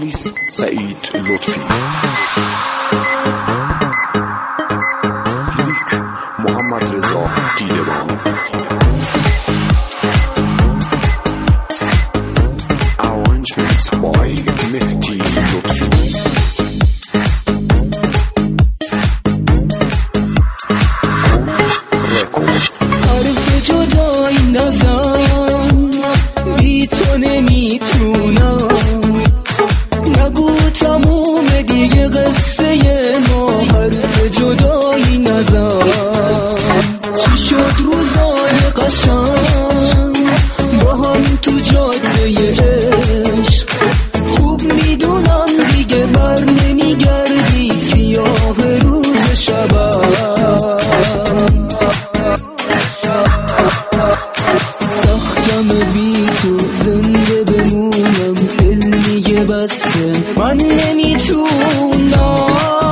پلیس سعید لطفی، لیریک محمد رضا دیدبان، arrangements by مهدی لطفی. حرف جدایی نزن، بی تو نمیتونم، نگو تموم دیگه قصه ما. حرف جدایی نزن، چی شد روزای قشنگ با هم تو جاده عشق؟ خوب میدونم دیگه بر نمیگردی، سیاه روز شبم. سختم بی تو زنده بمونم، دل میگه بسته من نمیتونم.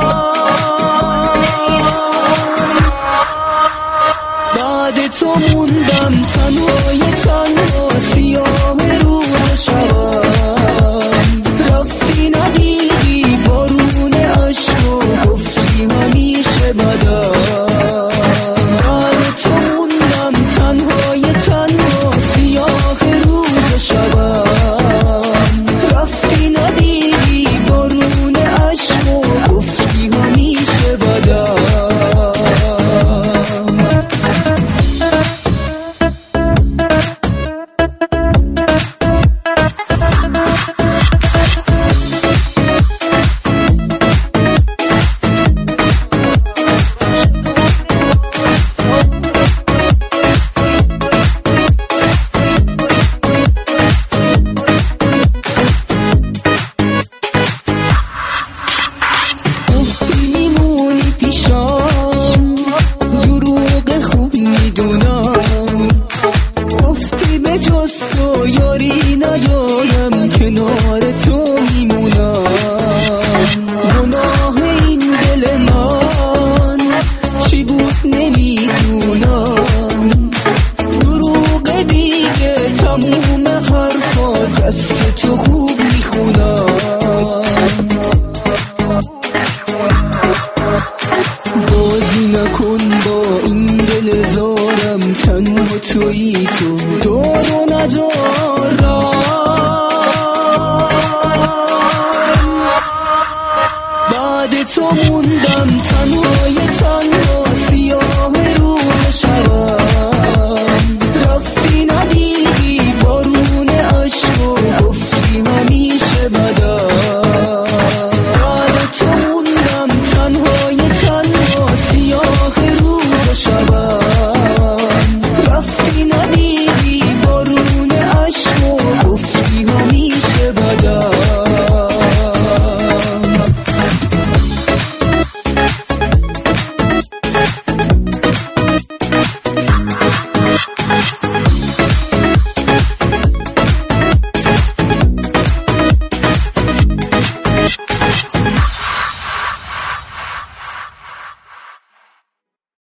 بعد تو موندم تنهای تنها، سیاه روز شبم. رفتی ندیدی بارون عشق و گفتی همیشه بدم. بعد تو موندم تنهای تنها، سیاه روز شبم. رفتی ندیدی بارون عشق و گفتی همیشه بدم. گفتی به جز تو یاری ندارم، کنار تو میمونم. گناه این دل من چی بود نمیدونم. دروغ دیگه تموم حرفا دست تو خوب میخونم. بازی نکن با این دل زارم، تنها تویی تو دارو ندارم.